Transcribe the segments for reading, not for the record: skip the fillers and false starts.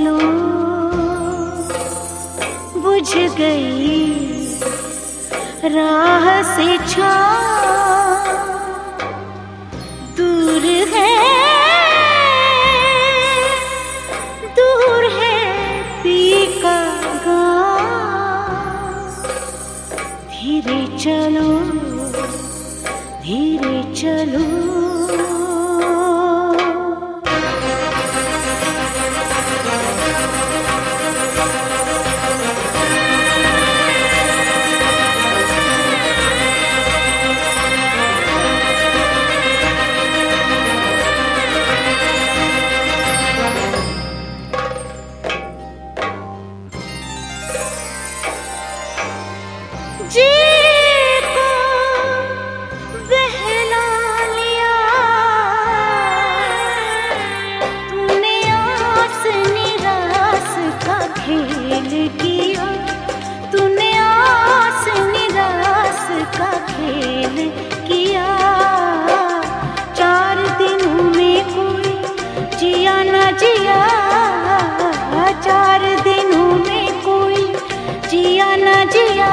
चलो बुझ गई राह से छाँव, दूर है पी का गाँव। धीरे चलो धीरे चलो, जी को बहला लिया तूने, आस निराश का खेल किया तूने, आस निराश का खेल किया। 4 दिनों में कोई जिया न जिया, 4 दिनों में कोई जिया न जिया।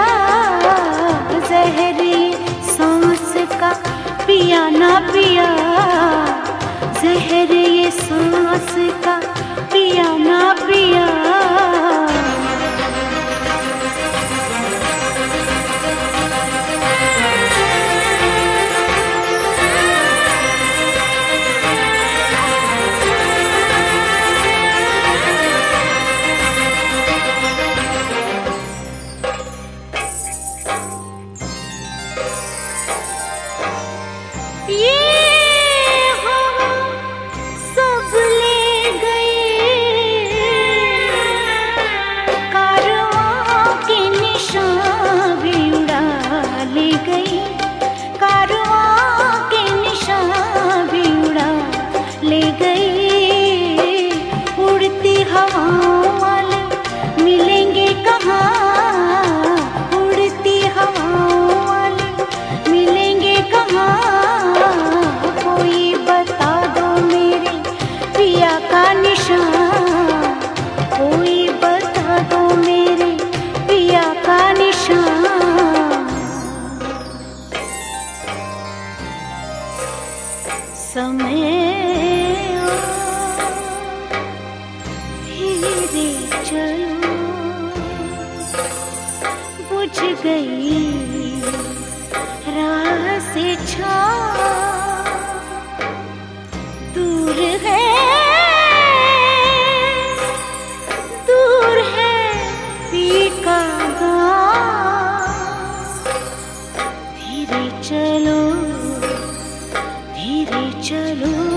जहर सांस का पिया ना पिया, जहर ये सांस का पिया ना पिया। समय धीरे चलो बुझ गई राह से छाँव, दूर है पी का गाँव। धीरे चलो धीरे चलो।